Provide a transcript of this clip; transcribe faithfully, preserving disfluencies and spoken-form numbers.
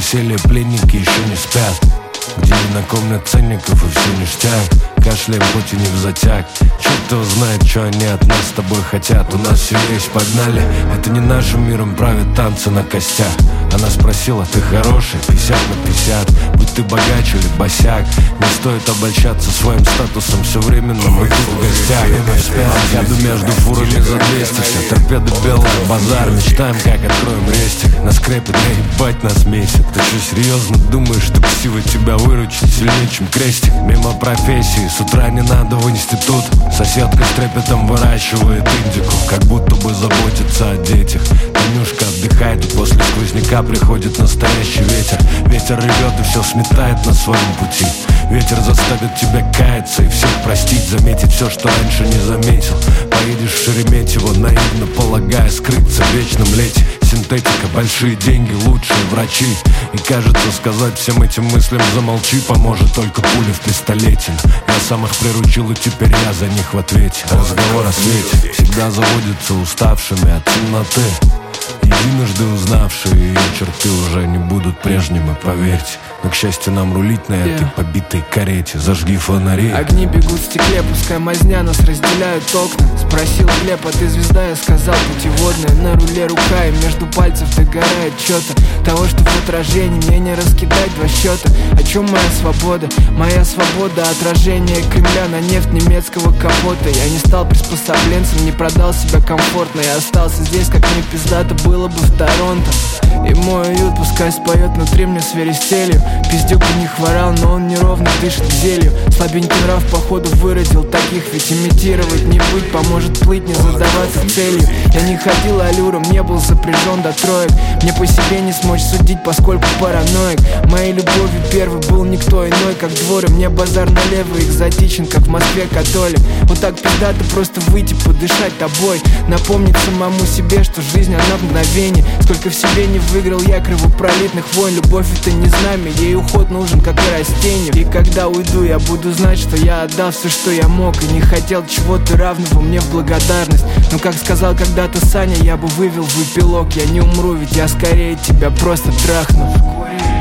веселье пленники еще не спят, где не накомнят ценников и все ништяк. Кашляем, хоть и не взатяг. Черт его знает, что они от нас с тобой хотят. У нас все есть, погнали. Это не нашим миром правят танцы на костях. Она спросила, ты хороший, пятьдесят на пятьдесят. Будь ты богач или босяк, не стоит обольщаться своим статусом. Все временно мы тут в гостях. Еду между фурами за двести. Все торпеды белые, базар. Мечтаем, как откроем рестик. Нас крепит, да ебать нас месяц. Ты что, серьезно думаешь, что красиво тебя выручить сильнее, чем крестик? Мимо профессии, с утра не надо в институт. Соседка с трепетом выращивает индику, как будто бы заботится о детях. Танюшка отдыхает, и после сквозняка приходит настоящий ветер. Ветер ревет и все сметает на своем пути. Ветер заставит тебя каяться и всех простить, заметить все, что раньше не заметил. Поедешь в Шереметьево, наивно полагая скрыться в вечном лете. Синтетика, большие деньги, лучшие врачи. И кажется, сказать всем этим мыслям замолчи поможет только пуля в пистолете. Я сам их приручил, и теперь я за них в ответе. Разговор о свете всегда заводится уставшими от темноты. Единожды узнавшие ее черты уже не будут прежними, поверьте. Но, к счастью, нам рулить на этой yeah. побитой карете. Зажги фонари. Огни бегут в стекле, пускай мазня нас разделяют окна. Спросил Глеб, а ты звезда? Я сказал, путеводная. На руле рука, и между пальцев догорает что-то. Того, что в отражении мне не раскидать два счета. О чем моя свобода? Моя свобода — отражение Кремля на нефть немецкого капота. Я не стал приспособленцем, не продал себя комфортно. Я остался здесь, как мне пиздато было бы в Торонто. И мой уют пускай споет внутри мне свиристелью. Пиздюк бы не хворал, но он неровно дышит к зелью. Слабенький нрав походу выродил таких, ведь имитировать не быть поможет плыть, не задаваться целью. Я не ходил аллюром, не был запряжен до троек. Мне по себе не смочь судить, поскольку параноик. Моей любовью первый был никто иной, как двор. И мне базар налево экзотичен, как в Москве католик. Вот так пиздато просто выйти, подышать тобой. Напомнить самому себе, что жизнь она в мгновении. Сколько в себе не выиграл я кровопролитных войн. Любовь это не знамя, ей уход нужен, как и растению. И когда уйду, я буду знать, что я отдал все, что я мог. И не хотел чего-то равного мне в благодарность. Но как сказал когда-то Саня, я бы вывел в эпилог. Я не умру, ведь я скорее тебя просто трахну.